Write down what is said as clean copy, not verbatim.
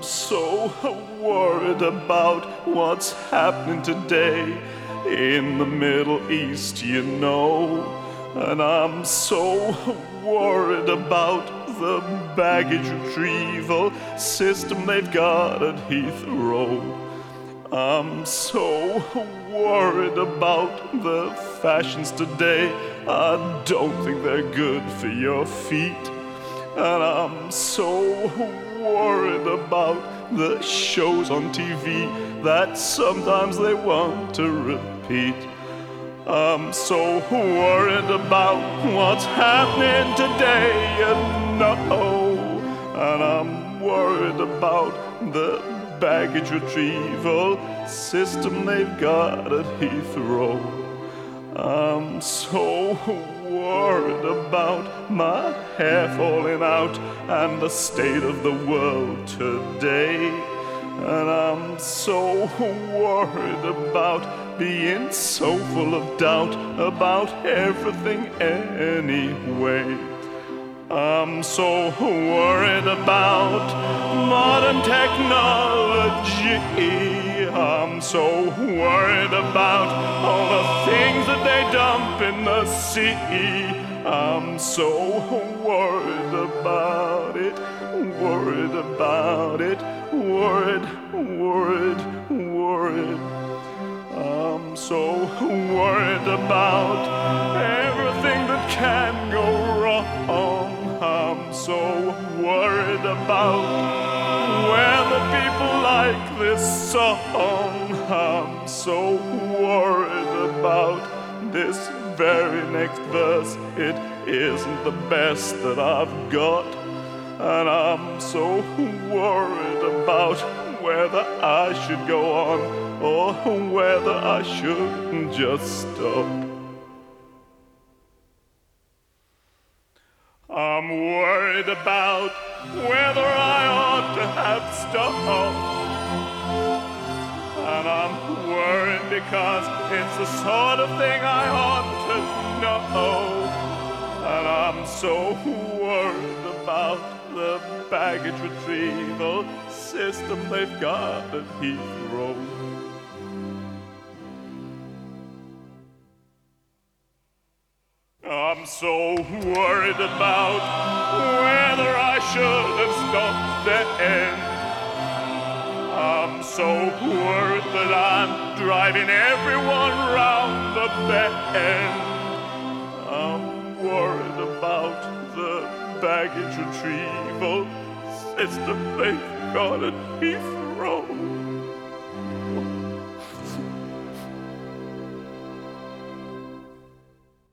so worried about what's happening today in the Middle East, you know. And I'm so worried about the baggage retrieval system they've got at Heathrow. I'm so worried about the fashions today. I don't think they're good for your feet. And I'm so worried about the shows on TV that sometimes they want to repeat. I'm so worried about what's happening today, you know. And I'm worried about the baggage retrieval system they've got at Heathrow. I'm so worried about my hair falling out and the state of the world today. And I'm so worried about being so full of doubt about everything anyway. I'm so worried about modern technology. I'm so worried about all the things that they dump in the sea. I'm so worried about it, worried about it, worried, worried, worried. I'm so worried about everything that can go wrong. I'm so worried about whether people like this song. I'm so worried about this very next verse. It isn't the best that I've got. And I'm so worried about whether I should go on or whether I should just stop. I'm worried about whether I ought to have stopped. And I'm worried because it's the sort of thing I ought to know. And I'm so worried about the baggage retrieval system they've got at Heathrow. I'm so worried about whether I should have stopped then. I'm so worried that I'm driving everyone round the bend. I'm worried about the baggage retrieval system they've got at Heathrow.